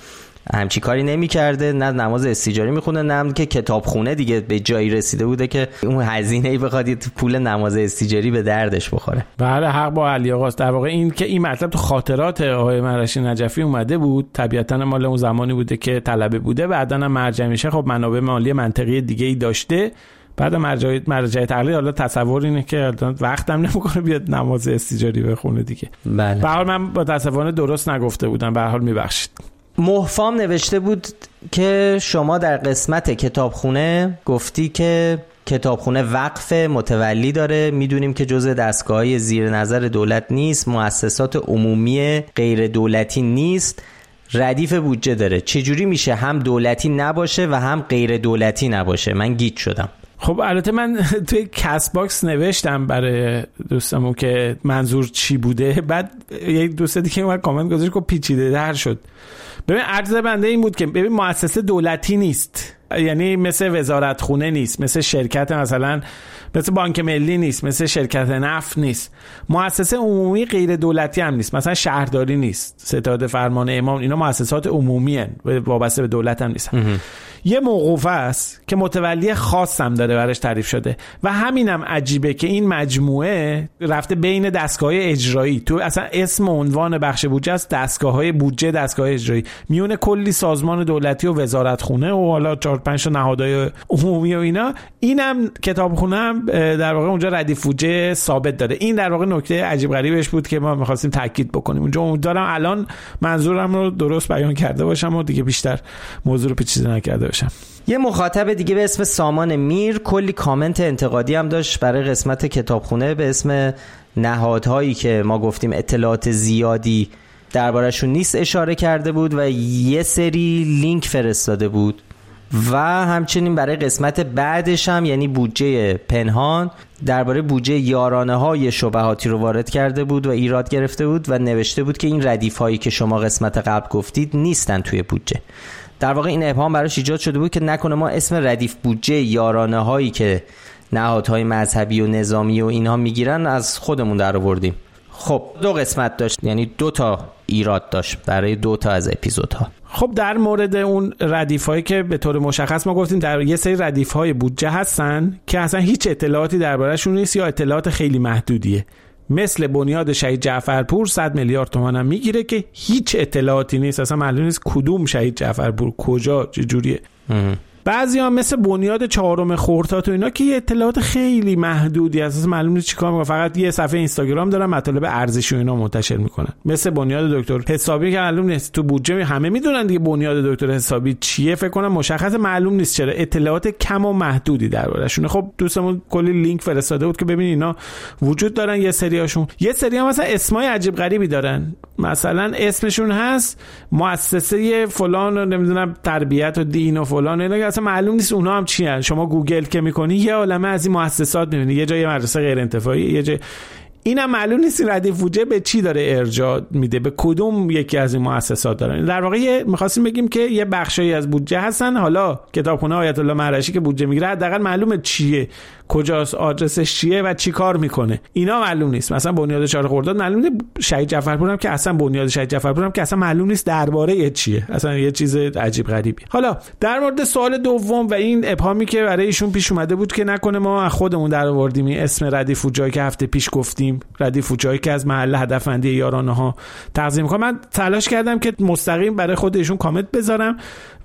همچی کاری نمی‌کرده، نه نماز استیجاری میخونه، نه هم که کتابخونه دیگه به جایی رسیده بوده که اون هزینه‌ای بخواد پول نماز استیجاری به دردش بخوره. بله حق با علی آقاست. در واقع این که این مطلب تو خاطرات آقای مرشی نجفی اومده بود، طبیعتاً مال اون زمانی بوده که طلبه بوده، بعداً هم مرجع میشه خب منابع مالی منطقی دیگه‌ای داشته، بعد مرجع مرجع تقلید حالا تصور اینه که وقتم نمیکنه بیاد نماز استیجاری بخونه دیگه. بله. به هر حال من با تصور درست نگفته بودم، به هر حال میبخشید. محفام نوشته بود که شما در قسمت کتابخونه گفتی که کتابخونه وقف متولی داره، میدونیم که جزء دستگاه‌های زیر نظر دولت نیست، مؤسسات عمومی غیر دولتی نیست، ردیف بودجه داره. چجوری میشه هم دولتی نباشه و هم غیر دولتی نباشه؟ من گیج شدم. خب البته من توی کست باکس نوشتم برای دوستمون که منظور چی بوده، بعد یک دوست دیگه اومد کامنت گذاشت که پیچیده در شد. ببین عرض بنده این بود که ببین مؤسسه دولتی نیست، یعنی مثل وزارت خونه نیست، مثل شرکت مثلا مثل بانک ملی نیست، مثل شرکت نفت نیست، مؤسسه عمومی غیر دولتی هم نیست، مثلا شهرداری نیست، ستاد فرمان امام، اینا مؤسسات عمومی هن، وابسته به دولت هم نیستن. یه موقوفه است که متولی خاص هم داره براش تعریف شده و همینم عجیبه که این مجموعه رفته بین دستگاه‌های اجرایی، تو اصلا اسم و عنوان بخش بودجه است دستگاه‌های بودجه، دستگاه اجرایی، میونه کلی سازمان دولتی و وزارت خونه و حالا چهار پنج تا نهادهای عمومی و اینا. اینم کتابخونه هم در واقع اونجا ردیف بودجه ثابت داره. این در واقع نکته عجیب غریبش بود که ما می‌خواستیم تاکید بکنیم اونجا. امیدوارم الان منظورم رو درست بیان کرده باشم و دیگه بیشتر موضوع رو پیچیده نکرده باشم. یه مخاطب دیگه به اسم سامان میر کلی کامنت انتقادی هم داشت برای قسمت کتابخونه به اسم نهادهایی که ما گفتیم اطلاعات زیادی دربارشون نیست اشاره کرده بود و یه سری لینک فرستاده بود و همچنین برای قسمت بعدش هم یعنی بودجه پنهان درباره بودجه یارانه های شبهاتی رو وارد کرده بود و ایراد گرفته بود و نوشته بود که این ردیف هایی که شما قسمت قبل گفتید نیستن توی بودجه. در واقع این ابهام براش ایجاد شده بود که نکنه ما اسم ردیف بودجه یارانه هایی که نهادهای مذهبی و نظامی و اینها میگیرن از خودمون در آوردیم. خب دو قسمت داشت، یعنی دو تا ایراد داشت برای دو تا از اپیزودها. خب در مورد اون ردیف هایی که به طور مشخص ما گفتیم در یه سری ردیف های بودجه هستن که اصلا هیچ اطلاعاتی درباره‌شون نیست یا اطلاعات خیلی محدودیه، مثل بنیاد شهید جعفرپور صد میلیارد تومان هم میگیره که هیچ اطلاعاتی نیست، اصلا معلوم نیست کدوم شهید جعفرپور کجا چجوریه. بعضی هم مثل بنیاد چهارم خرداد و اینا که یه اطلاعات خیلی محدودی اساس معلوم نیست چیکار میکنن، فقط یه صفحه اینستاگرام دارن مطالب ارزشی و اینا منتشر میکنن. مثل بنیاد دکتر حسابی که معلوم نیست تو بودجه همه میدونن دیگه بنیاد دکتر حسابی چیه، فکر کنم مشخص معلوم نیست چرا، اطلاعات کم و محدودی دربارشونه. خب دوستمون کلی لینک فرستاده بود که ببین اینا وجود دارن، یه سریاشون یه سری هم مثلا اسمای عجیب غریبی دارن، مثلا اسمشون هست مؤسسه فلان و نمیدونم تربیت و دین و فلان، اینا اصلا معلوم نیست اونا هم چی هن. شما گوگل که میکنی یه عالمه از این مؤسسات میبینی، یه جای مدرسه غیر انتفاعی، یه جای اینم معلوم نیست ردیف بودجه به چی داره ارجاع میده، به کدوم یکی از این مؤسسات دارن. در واقع می‌خواستیم بگیم که یه بخشایی از بودجه هستن، حالا کتابخونه آیت الله مرشی که بودجه میگیره حداقل معلومه چیه، کجاست، آدرسش چیه و چی کار میکنه، اینا معلوم نیست. مثلا بنیاد چهار خرداد معلوم نیست، شهید جعفرپور هم که اصلا بنیاد شهید جعفرپور هم که اصلا معلوم نیست درباره چیه، اصلا یه چیز عجیب غریبی. حالا در مورد سوال دوم و این ابهامی که برای ایشون پیش اومده بود که نکنه ما خودمون در آوردیم این اسم ردیف بودجه که هفته پیش گفتیم، ردیف بودجه که از محل هدفمندی یارانه ها تغذیه میکنه، من تلاش کردم که مستقیم برای خود ایشون کامنت بذارم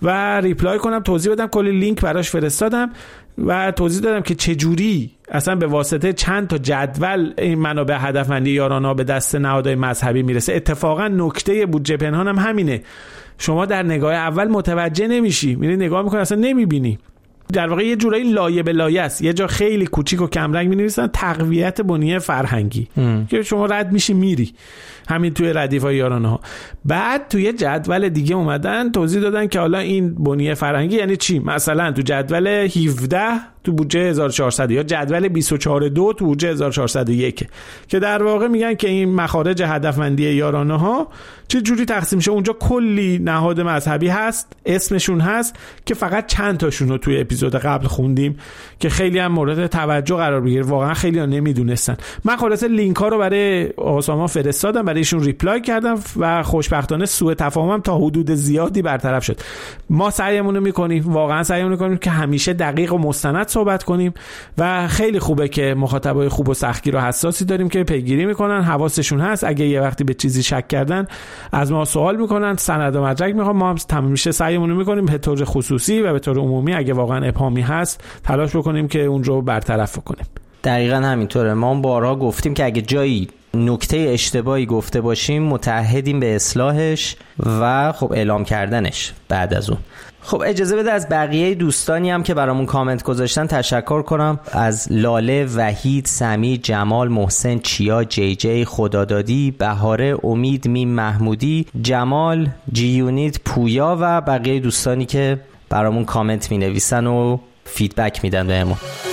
و ریپلای کنم، توضیح بدم، کلی لینک براش فرستادم و توضیح دادم که چجوری اصلا به واسطه چند تا جدول این منابع هدفمندی یارانه به دست نهادهای مذهبی میرسه. اتفاقا نکته بودجه پنهان هم همینه، شما در نگاه اول متوجه نمیشی، میری نگاه میکنی اصلا نمیبینی. در واقع یه جورایی لایه به لایه است، یه جا خیلی کوچیک و کم رنگ می‌نویسن تقویت بنیه فرهنگی ام. که شما رد میشی میری، همین توی ردیف‌های یارانه ها. بعد توی جدول دیگه اومدن توضیح دادن که حالا این بنیه فرهنگی یعنی چی. مثلا تو جدول هفده تو بودجه هزار و چهارصد یا جدول بیست و چهار دو تو بودجه هزار و چهارصد و یک که در واقع میگن که این مخارج هدفمندی یارانه ها چه جوری تقسیم میشه. اونجا کلی نهاد مذهبی هست، اسمشون هست که فقط چند تاشون رو توی اپیزود قبل خوندیم که خیلی هم مورد توجه قرار بگیره. واقعا خیلی ها نمیدونستن. من خلاصه لینک ها رو برای آساما فرستادم، برایشون ریپلای کردم و خوشبختانه سوء تفاهمم تا حدود زیادی برطرف شد. ما سعیمون رو میکنیم، واقعا سعیمون میکنیم که همیشه دقیق و مستند صحبت کنیم و خیلی خوبه که مخاطبای خوب و سختگیر و حساسی داریم که پیگیری میکنن، حواسشون هست، اگه یه وقتی به چیزی شک کردن از ما سوال میکنن، سند و مدرک میخوام، ما هم همیشه سعیمون رو میکنیم به طور خصوصی و به طور عمومی اگه واقعا ابهامی هست تلاش بکنیم که اون رو برطرف کنیم. دقیقاً همینطوره. ما بارها گفتیم که اگه جایی نکته اشتباهی گفته باشیم متعهدیم به اصلاحش و خب اعلام کردنش بعد از اون. خب اجازه بده از بقیه دوستانی هم که برامون کامنت گذاشتن تشکر کنم. از لاله، وحید، سمی، جمال، محسن، چیا، جی جی، خدادادی، بهاره، امید، میم محمودی، جمال، جی یونیت، پویا و بقیه دوستانی که برامون کامنت می نویسن و فیدبک میدن بهمون.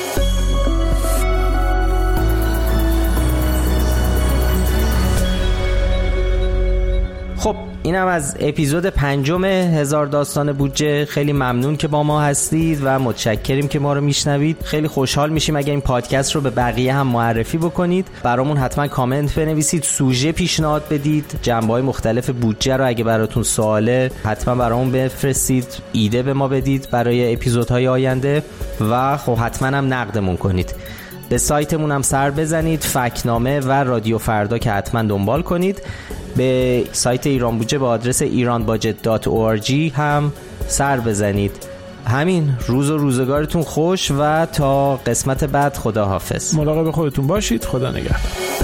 خب اینم از اپیزود پنجم هزار داستان بودجه. خیلی ممنون که با ما هستید و متشکریم که ما رو میشنوید. خیلی خوشحال میشیم اگه این پادکست رو به بقیه هم معرفی بکنید. برامون حتما کامنت بنویسید، سوژه پیشنهاد بدید، جنبه‌های مختلف بودجه رو اگه براتون سواله حتما برامون بفرستید، ایده به ما بدید برای اپیزودهای آینده و خب حتما هم نقدمون کنید. به سایتمون هم سر بزنید، فکنامه و رادیو فردا که حتما دنبال کنید. به سایت ایران بودجه به آدرس ایران باجت دات او آر جی هم سر بزنید. همین. روز و روزگارتون خوش و تا قسمت بعد خداحافظ. مراقب خودتون باشید. خدا نگهدار.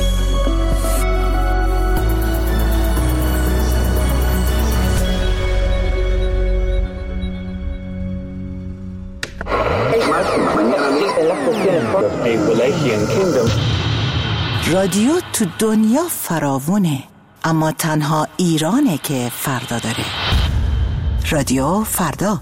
رادیو تو دنیا فراوونه، اما تنها ایرانه که فردا داره. رادیو فردا.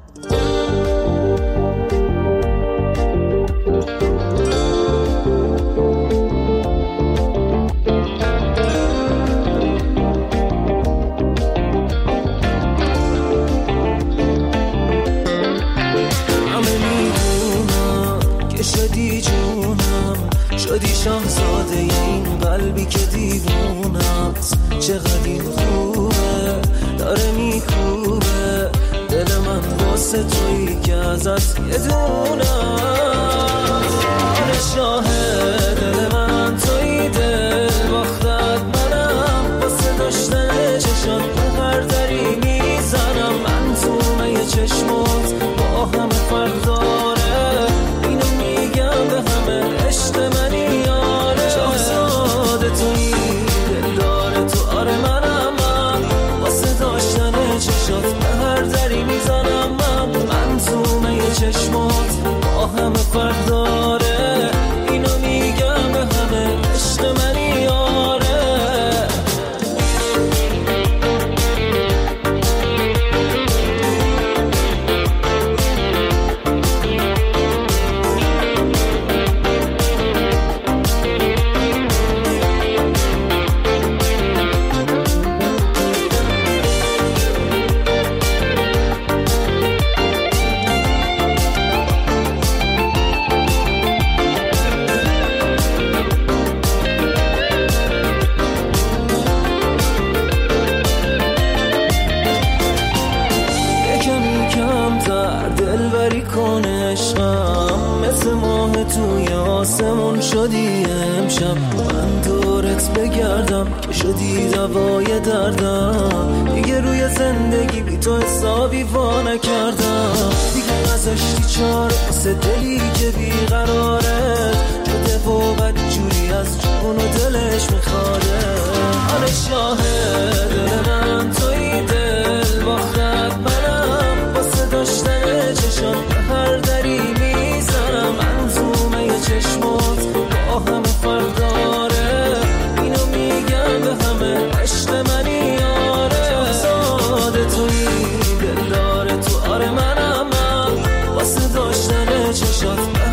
شدی شاهزاده این قلبی که دیوونم، چقدر این خوبه داره میکوبه دل من واسه تویی که ازت یه دونم. آره شاهد دل من تویی، دل باختت منم، واسه داشتن چشات به هر دری میزنم. من تو یه چشمات با همه فرق داره، اینو میگم به همه عشق منی یاره. شاهزاده تویی، دل داره تو، آره منم من، واسه داشتن چشات به هر دری میزنم. من من تو یه چشمات با همه فرق داره، اینو میگم به همه عشق منی یاره. آسمون شدی امشب، من دورت بگردم که شدی دوای دردم. دیگه روی زندگی بی تو حسابی وا نکردم، دیگه نذاشتی چاره واسه دلی که بیقراره شده و بد جوری از جون و دلش میخواره. آره شاهد دل من تویی، دل باختت منم، واسه داشتن چشات به هر دری میزنم. من تو چشمات با همه فرق داره، اینو میگم به همه عشق منی یاره. شاهزاده تویی، دل داره تو، آره منم من، واسه داشتن چشات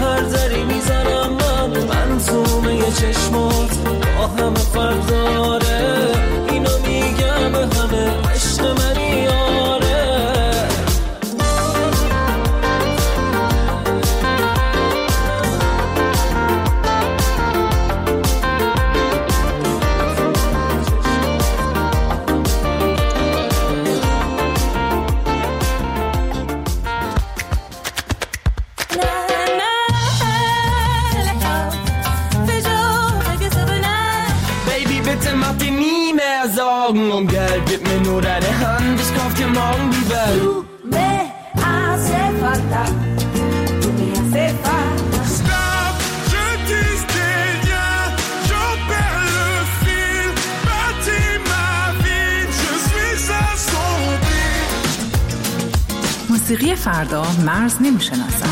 macht dir nie mehr Sorgen um Geld. Gib mir nur deine Hand, ich kauf dir morgen die Welt. Du me hace falta, du me hace falta. Stop, je dis rien, j'en perds le fil. Bâtis ma vie, je suis assombri. موسیقی فردا مرز نمیشناسد.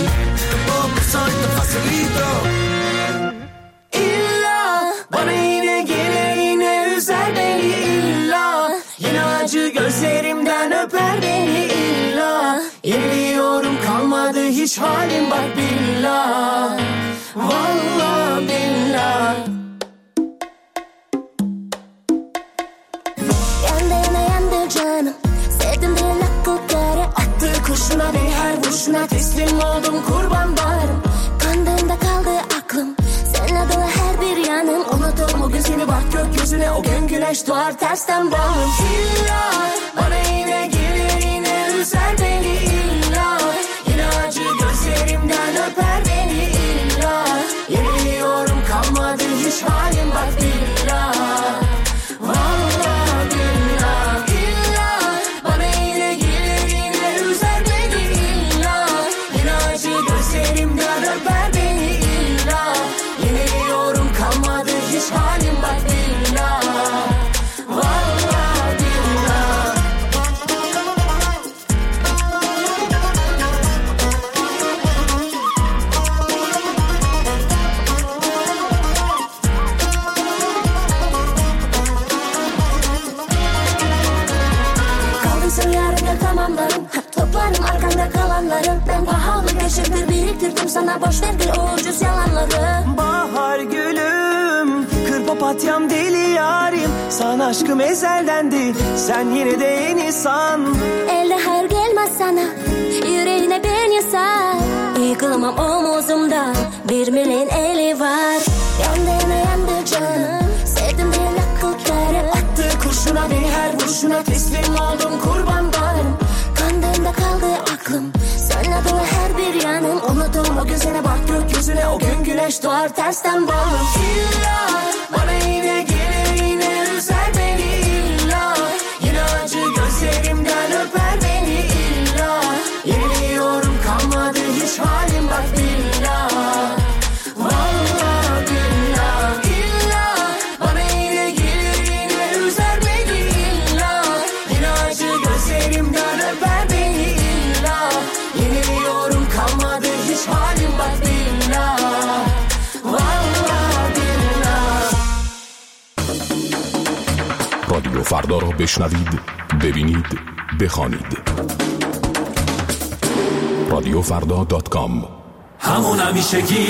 Bana yine gelir yine üzer beni illa. Yine acı gözlerimden öper beni illa. Yeniliyorum kalmadı hiç halim bak billah. Vallahi billah. Yandı yana yandı canım, sevdim diye nakıl kere. Attı kurşuna beni her vuruşuna teslim oldum kurban bağrım. Kandığında kaldı aklım, seninle dolu her bir yanım. Unuturum o gün seni bak gökyüzüne, o gün güneş doğar tersten bağım. İlla bana yine gelir yine üzer beni illa. Yine acı gözlerimden öper beni illa. Yeniliyorum kalmadı hiç halim bak billah. Vallahi billah. İlla bana yine gelir yine üzer beni illa. Yine acı gözlerimden öper beni illa. Yeniliyorum kalmadı hiç halim bak billah. Vallahi billah. Kaldıysa yarın tamamlarım, toplarım arkanda kalanları. Ben pahalı geçirdir biriktirdim sana, boş verdir o ucuz yalanları. Bahar gülüm, kır papatyam deli yarim. Sana aşkım ezeldendi, sen yine de yeni san. Elde hayır gelmez sana, yüreğine ben yasar. Yıkılamam omuzumda, bir milyon eli var. Yandı yana yandı canım, sevdim diye nakıl kere. Attı kurşuna beni her vuruşuna teslim oldum kurban bağrım. Kandığında kaldı aklım, seninle dolu her bir yanım. Unuturum o gün seni bak gökyüzüne, o gün güneş doğar tersten bağım. İlla bana yine gelir yine üzer beni illa. Yine acı gözlerimden öper beni illa. Yeniliyorum kalmadı hiç halim bak billah. Vallahi billah. İlla bana yine gelir yine üzer beni illa. Yine acı gözlerimden öper beni illa. Yeniliyorum kalmadı hiç halim bak billah. Vallahi billah. رادیو فردا را بشنوید، ببینید، بخوانید. رادیو فردا دات کام. همون همیشگی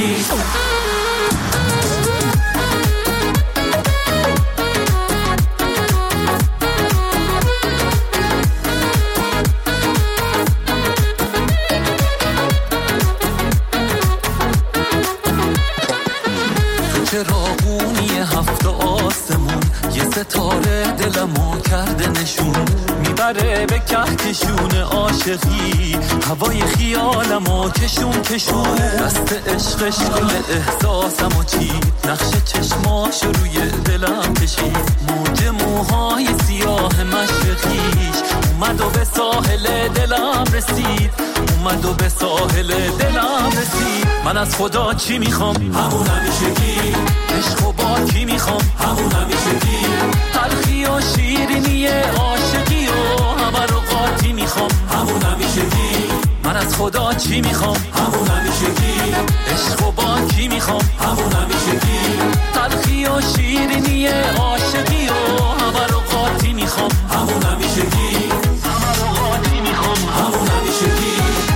چراغونی هفت آسمون یه ستاره دلمو کرده نشون، میبره به کهکشون عاشقی هوای خیالمو کشون کشون. دست عشقش گل احساسمو چید، نقش چشماش روی دلم کشید. موج موهای سیاه مشرقیش اومد و به ساحل دلم رسید، اومد و به ساحل دلم رسید. من از خدا چی میخوام؟ همون همیشگی. عشق و با کی میخوام؟ همون همیشگی. تلخی و شیرینی عاشقی و همه رو قاطی میخوام. همون همیشگی. من از خدا چی میخوام؟ همون همیشگی. عشق و با کی میخوام؟ همون همیشگی. تلخی و شیرینی عاشقی و همه رو قاطی میخوام. همون همیشگی. همه رو قاطی میخوام. همون همیشگی.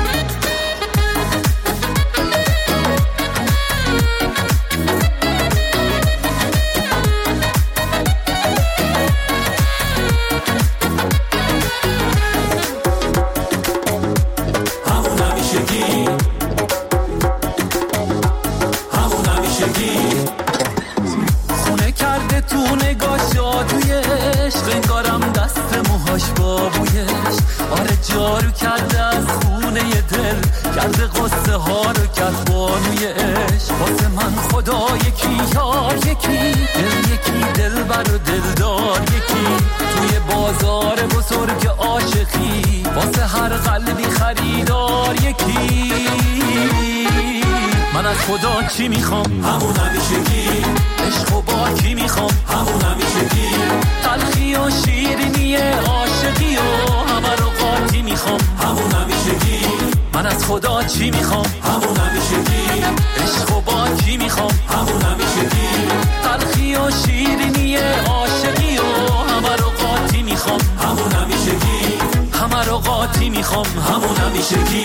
خونه کرده تو نگاه جادوی عشق، انگارم دست موهاش بابویش. آره جارو کرده از خونه دل، کرده قصه ها رو کرد بانوی عشق. واسه من خدا یکی یار یکی دل یکی دل بر و دلدار یکی توی بازار بزرگ عاشقی واسه هر قلبی خریدار یکی من از خدا چی میخوام همون همیشگی عشق و با کی میخوام همون همیشگی تلخی و شیرینی عاشقی و همه رو قاطی میخوام همون همیشگی من از خدا چی میخوام همون همیشگی عشق و با کی میخوام همون همیشگی تلخی و شیرینی عاشقی و همه رو قاطی میخوام همون همیشگی همه رو قاطی میخوام همون همیشگی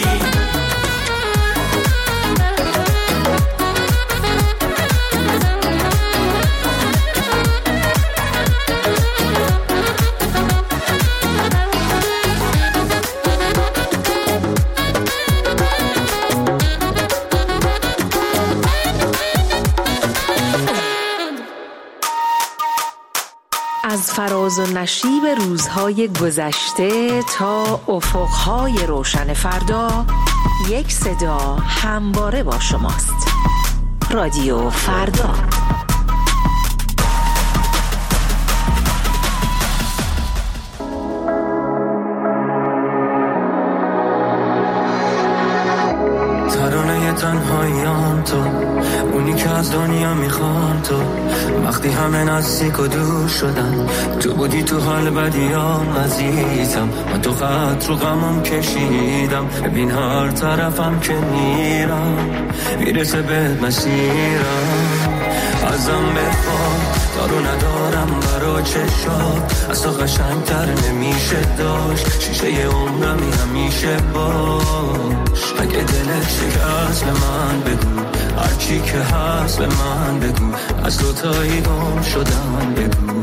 از فراز و نشیب روزهای گذشته تا افقهای روشن فردا یک صدا همواره با شماست. رادیو فردا. ترانه تنهاییان تو اونی که از دنیا میخوان تو وقتی همه نزدیک و دور شدن تو بودی تو حال بدیام عزیزم من تو خط رو غمم کشیدم ببین هر طرفم که میرم میرسه به مسیرم ازم بخوام کارو ندارم برا چشات از تو قشنگتر نمیشه داشت شیشه عمرمی همیشه باش اگه دلت شکست به من بگو هرچی که هست به من بگو از دوتایی گم شدم بگو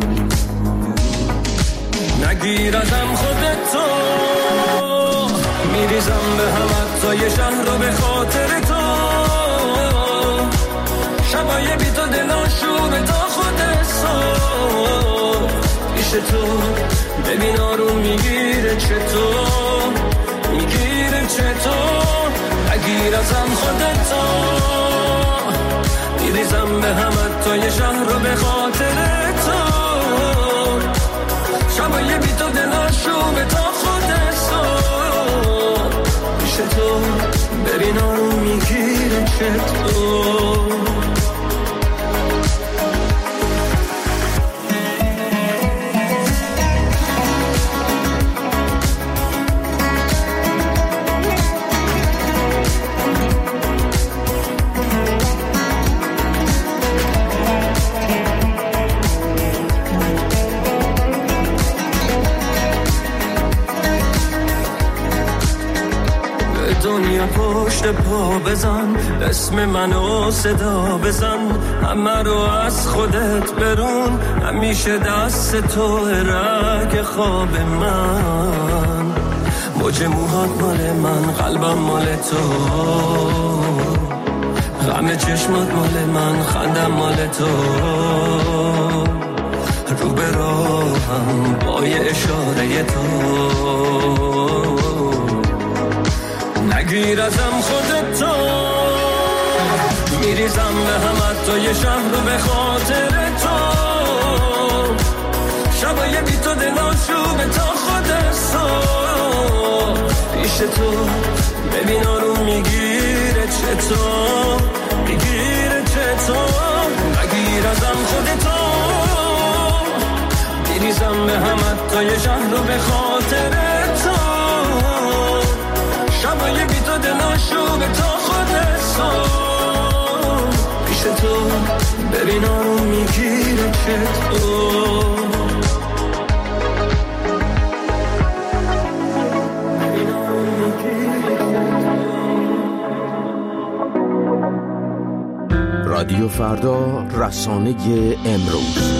نگیر ازم خودتو میریزم به همت تا یه شهر رو به خاطر تو شبای بی تو دلاشو به تا خود صبح پیش تو ببین آروم میگیره چطور میگیره چطور نگیر ازم خودتو میریزم به همت تا یه شهر رو به خاطر تو شبای بی تو دلاشو به تا خود صبح پیش تو ببین آروم میگیره چطور دنیا پشت پا بزن اسم منو صدا بزن همه رو از خودت برون همیشه دست تو رگ خواب من موج موهات مال من قلبم مال تو غم چشمات مال من خندم مال تو رو به راهم با یه اشاره تو نگیر ازم خودتو میریزم به همت تا یه شهر رو به خاطر تو شبای بی تو دلاشو به تا خود صبح پیش تو ببین آروم میگیره چطور میگیره چطور نگیر ازم خودتو میریزم به همت تا یه شهر رو به خاطر تو شبای بی تو دلاشو به تا خود صبح پیش تو ببین آروم میگیره چطور رادیو فردا، رسانه امروز.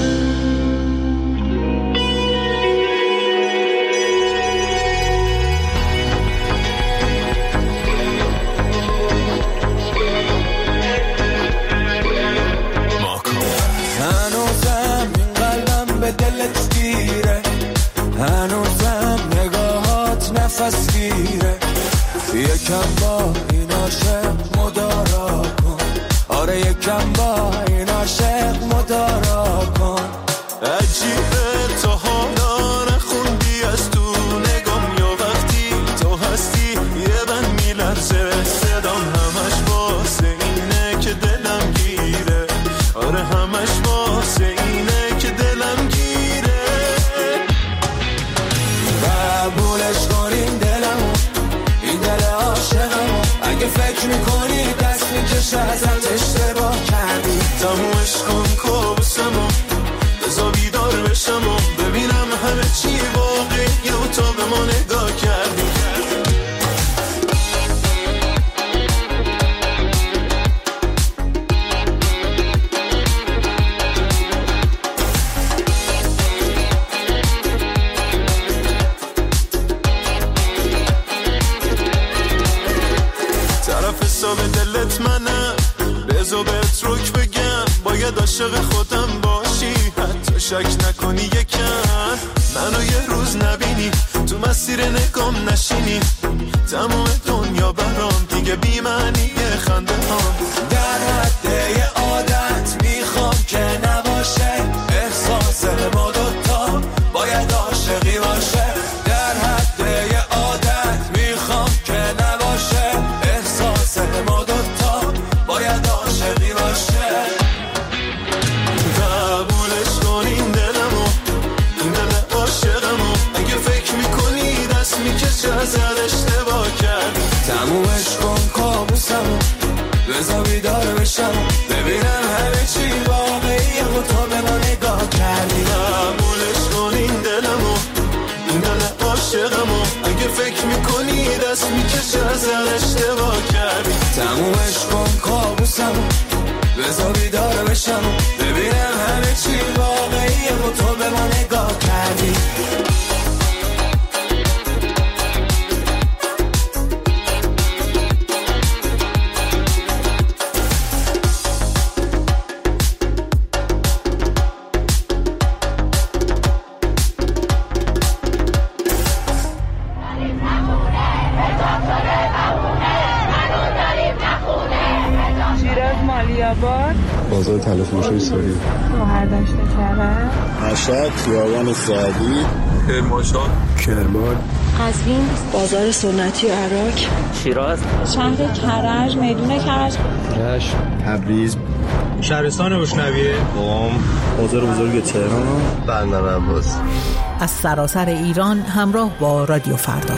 هنوزم این قلبم به دلت گیره، هنوزم نگاهات نفس گیره، یکم با این عاشق مدارا کن، آره آره یکم با این عاشق مدارا کن. عجیبه تا حالا نخوندی از تو نگام، یا وقتی تو هستی یه بند میلرزه صدام، همش واسه اینه که دلم گیره، آره همش واسه اینه که دلم گیره. قبولش کنین دلمو، این دل عاشقمو، اگه فکر میکنی دست میکشه ازت اشتباه کردی. تمومش کن کابوسمو، بذار بیدار بشم و ببینم همه چی واقعیه و تا به ما نگاه کردی. طرف حساب دلت منم، بذار بهت رک بگم، باید عاشق خودم باشی، حتی شک نکنی یکم منو یه روز نبینی، تو مسیر نگام نشینی، تمام دنیا برام دیگه بی معنیه خنده هم. در حد یه عادت میخوام که نباشه، احساس ما دوتا باید عاشقی باشه. در حد یه عادت میخوام که نباشه، احساس ما دوتا باید عاشقی باشه. قبولش کن این دلمو، این دل عاشقمو، اگه فکر میکنی دست میکشه ازت اشتباه کردی. تمومش کن کابوسمو، بذار بیدار بشم ببینم همه چی واقعیه و تو به ما نگاه کردی. قبولش کن این دلمو، این دل عاشقمو، اگه فکر میکنی دست میکشه ازت اشتباه کردی. تمومش کن کابوسمو، بذار بیدار بشم ببینم همه چی واقعیه و تو به ما نگاه کردی. بازار تلفروشی سوری، شهرداشت کرد، مشهد، خیابان سعدی، کرمانشاه، کرمان، قزوین، بازار سنتی عراق، شیراز، شهر کرج، میدون کرج، رشت، تبریز، شهرستان بشنویه، قم، بازار بزرگ تهران، بندر عباس. از سراسر ایران همراه با رادیو فردا.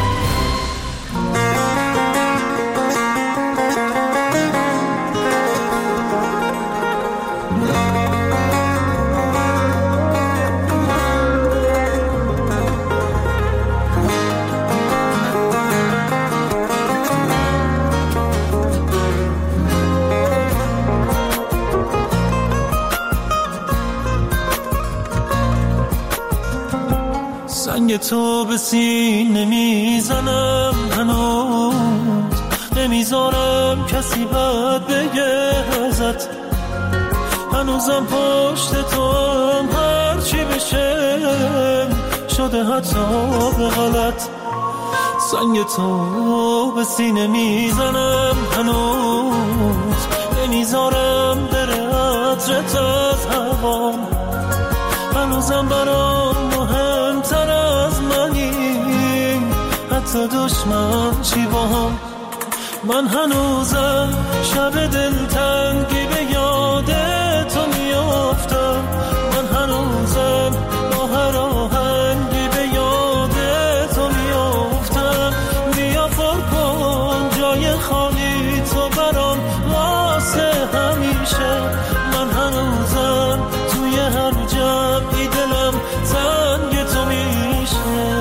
سنگ تو به سینه میزنم، هنوز نمیذارم کسی بد بگه ازت، هنوزم پشت تو هم هرچی بشه شده حتی به غلط. سنگ تو به سینه میزنم، هنوز نمیذارم بره عطرت از هوام، هنوزم برام مهمتر از منی، حتی دشمن چی با هم. من هنوزم شب دلتنگی به یاد تو میافتم، من هنوزم با هر آهنگی به یاد تو میافتم. بیا پر کن جای خالی تو برام واسه همیشه، من هنوزم توی هر جمعی دلم تنگ تو میشه.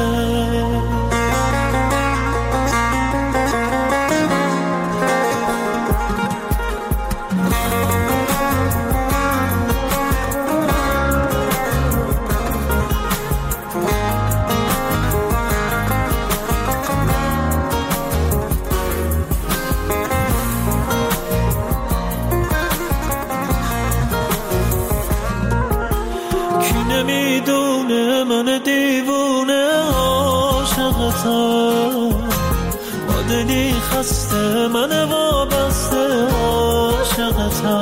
نمیدونه من دیوونه عاشقتم، با دلی خسته من وابسته عاشقتم.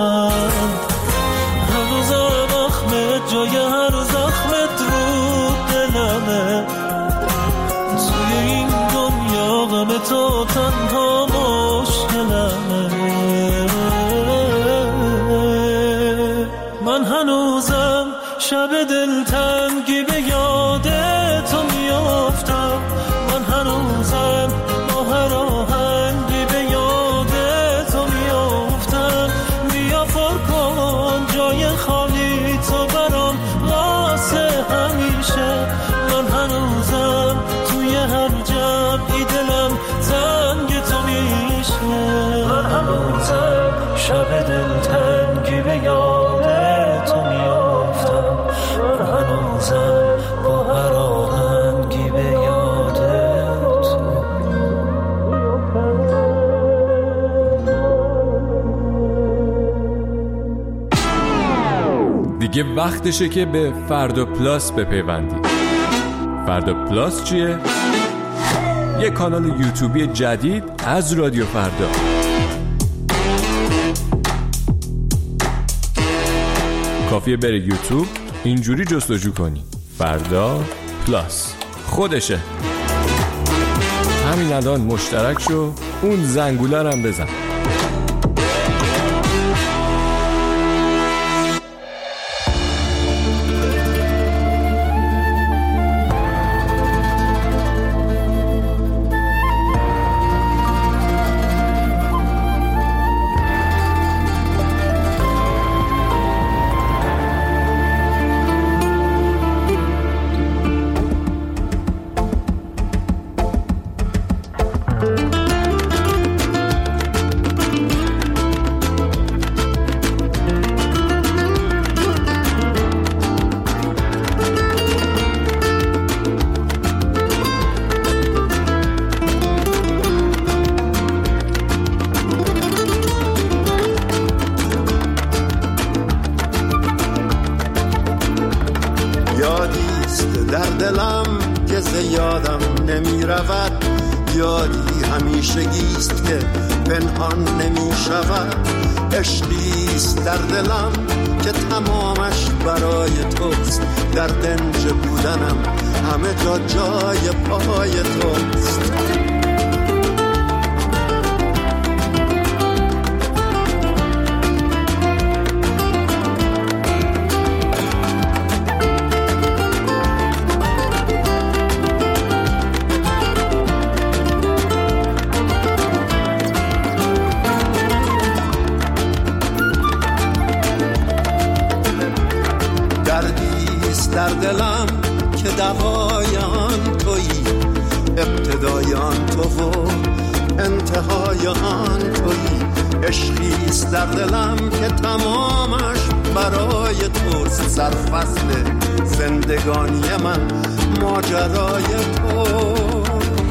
هنوزم با هر آهنگی به یاد تو. دیگه وقتشه که به فردا پلاس بپیوندی. فردا پلاس چیه؟ یه کانال یوتیوبی جدید از رادیو فردا. کافیه بری یوتیوب اینجوری جستجو کنی فردا پلاس، خودشه. همین الان مشترک شو، اون زنگوله رو هم بزن. در دلم که زیادم نمی رود، یادی همیشگیست که پنهان نمی شود. عشقیست در دلم که تمامش برای توست، در دنج بودنم همه جا جای پای توست. در دلم که دوای آن تویی، ابتدای آن تو و انتهای آن تویی. عشقیست در دلم که تمامش برای توست، سرفصل زندگانی من ماجرای توست.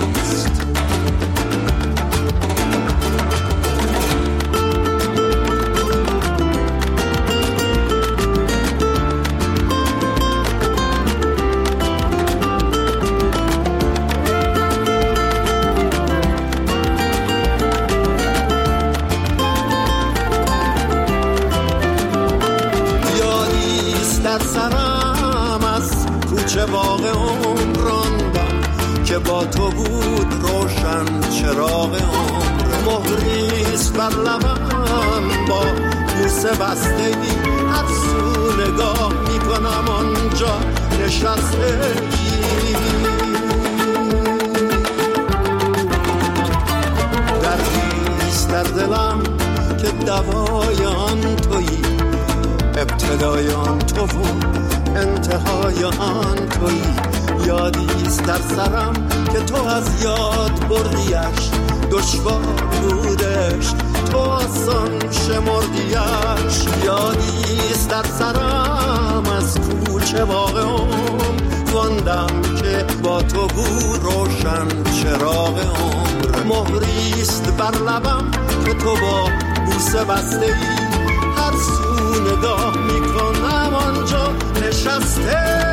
در سرم از کوچه باغ عمر راندم که با تو بود روشن چراغ عمر. مهریست بر لبم با بوسه بستگی، هر سو نگاه میکنم آنجا نشستگی. دردیست در دلم که دوای آن تویی، ابتدای آن تو و انتهای آن تویی. یادیست در سرم که تو از یاد بردیش، دشوار بودش تو آسان شمردیش. یادیست در سرم از کوچه باغ عمر خواندم که با تو بود روشن چراغ عمر. مهریست بر لبم که تو با بوسه بسته‌ای، هر سو نگاه میکنم آنجا نشسته.